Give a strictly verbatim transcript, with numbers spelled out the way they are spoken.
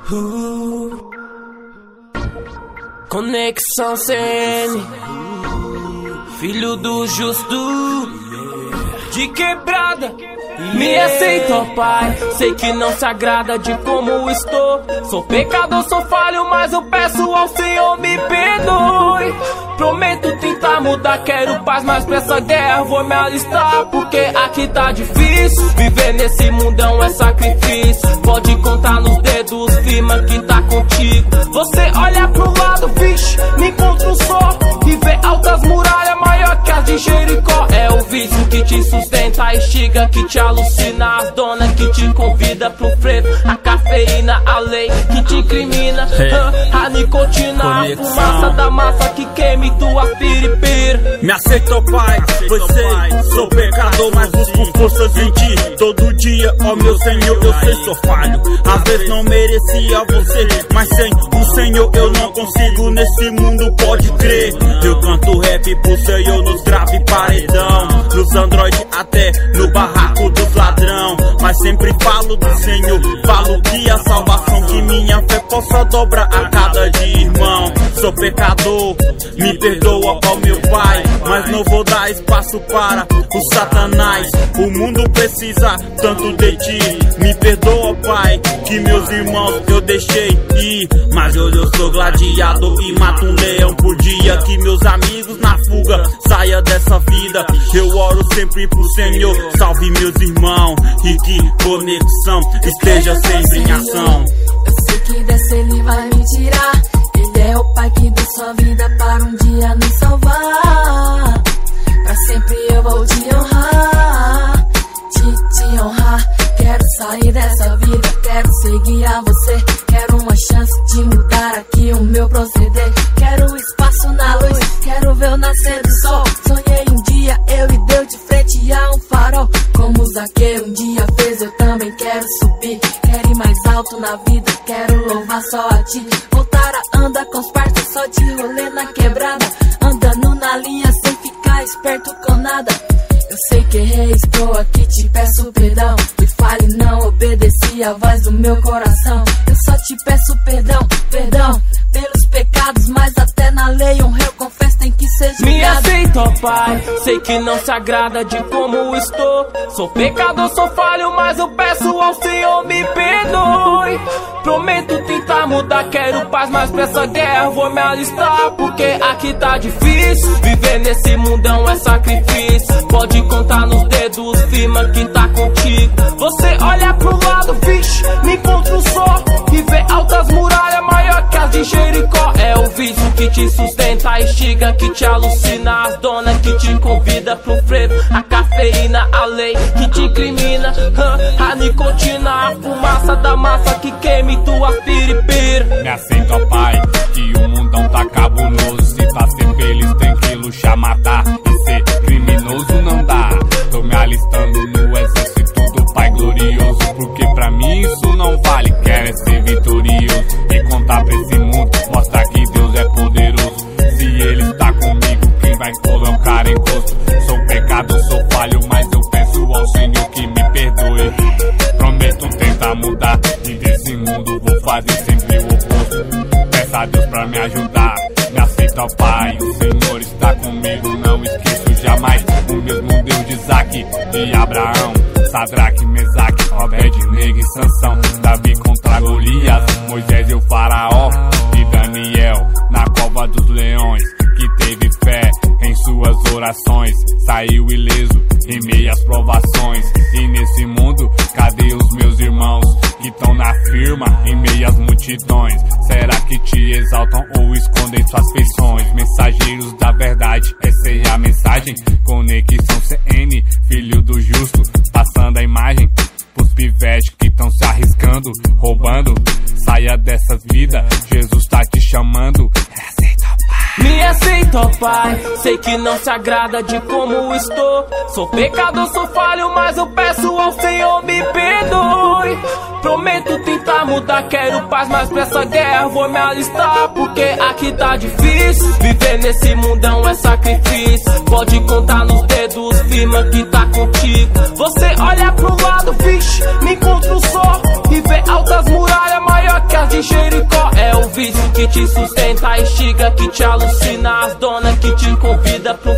Uh, Conexão C N, filho do justo, de quebrada. Me aceita, ó pai, sei que não se agrada de como estou. Sou pecador, sou falho, mas eu peço ao Senhor me perdoe. Prometo tentar mudar, quero paz, mas pra essa guerra vou me alistar. Porque aqui tá difícil, viver nesse mundão é sacrifício. Pode contar nos dedos, firma que tá contigo. Você olha pro lado, vixe, me encontro só. E vê altas muralhas maior que as de Jericó. É o vício que te sustenta, a estiga que te alucina, as donas que te convida pro frevo, a cafeína, a lei que te incrimina, hey. uh, a nicotina, Conexão. A fumaça da massa que queime tua piripira. Me aceitou, pai, pois sei, sou pecador, mas busco forças em ti todo dia, ó meu Senhor, eu sei, sou falho. Às vezes não merecia você, mas sem o Senhor eu não consigo nesse mundo, pode crer. Eu canto rap pro Senhor nos grave paredão, nos Android até no barraco dos ladrão. Mas sempre falo do Senhor, falo que a salvação, que minha fé possa dobrar a cada dia, irmão. Sou pecador, me perdoa, ó meu pai, mas não vou dar espaço para o Satanás. O mundo precisa tanto de ti. Me perdoa, pai, que meus irmãos eu deixei ir, mas hoje eu sou gladiador e mato um leão por dia. Que meus amigos na fuga saia dessa vida. Eu oro sempre pro Senhor, salve meus irmãos, e que conexão esteja sempre em ação. Eu sei que dessa ele vai me tirar. Ele é o pai que deu sua vida para um dia nos salvar. Pra sempre eu vou te honrar, te, te honrar. Quero sair dessa vida, quero seguir a você. Quero uma chance de mudar aqui o meu proceder. Quero espaço na luz, quero ver o nascer do sol. Sonhei um dia, eu e Deus de frente a um farol. Como o Zaqueu um dia fez, eu também quero subir. Quero ir mais alto na vida, quero louvar só a ti. Voltar a andar com os parceiros só de rolê na quebrada. Andando na linha sem ficar esperto com nada. Eu sei que errei, estou aqui, te peço perdão. Me fale, não obedeci a voz do meu coração. Eu só te peço perdão, perdão pelos pecados, mas até na lei um réu confesso tem que ser julgado. Me aceita, ó pai, sei que não se agrada de como estou. Sou pecador, sou falho, mas eu peço ao Senhor me perdoe. Prometo tentar mudar, quero paz, mas pra essa guerra vou me alistar. Porque aqui tá difícil, viver nesse mundão é sacrifício. Pode contar nos dedos, firma que tá contigo. Você olha pro lado, vixe, me encontro só. E vê altas muralhas maior que as de Jericó. É o vício que te sustenta, a estiga que te alucina, as donas que te convida pro frevo, a cafeína, a lei que te incrimina, uh, a nicotina, a fumaça da massa que queime tua piripira. Me aceita, ó pai, que o mundão tá cabuloso. Se pra ser feliz tem que lutar, matar e ser criminoso não dá. Tô me alistando no exército do Pai glorioso, porque pra mim isso não vale. Quero é ser vitorioso e contar pra esse mundo, mostrar que Deus é poderoso. Se Ele tá comigo, quem vai colocar em gosto? Sou pecado, sou falho, mas eu peço ao Senhor que me perdoe. Prometo tentar mudar e desse mundo vou fazer sempre o oposto. Peço a Deus pra me ajudar. Me aceita, ó Pai, o Senhor está comigo, não esqueço jamais o mesmo Deus de Isaac e Abraão, Sadraque, Mesaque, Abed-nego e Sansão, Davi contra Golias, Moisés e o faraó, e Daniel na cova dos leões, que teve fé em suas orações, saiu ileso em meio às provações. E nesse mundo, cadê os meus irmãos que estão na firma em meio às multidões? Será que te exaltam ou escondem suas feições? Mensageiros da verdade, essa é a mensagem. Conexão C N, filho do justo, passando a imagem pros pivetes que estão se arriscando, roubando. Saia dessas vidas, Jesus tá te chamando. Me aceita, ó pai, sei que não se agrada de como estou. Sou pecador, sou falho, mas eu peço ao Senhor me perdoe. Prometo tentar mudar, quero paz, mas pra essa guerra vou me alistar. Porque aqui tá difícil, viver nesse mundão é sacrifício. Pode contar nos dedos, firma que tá contigo. Você olha pro lado, vixe, me encontro só. E vê altas muralhas maior que as de que te sustenta, a estiga que te alucina, as dona que te convida pro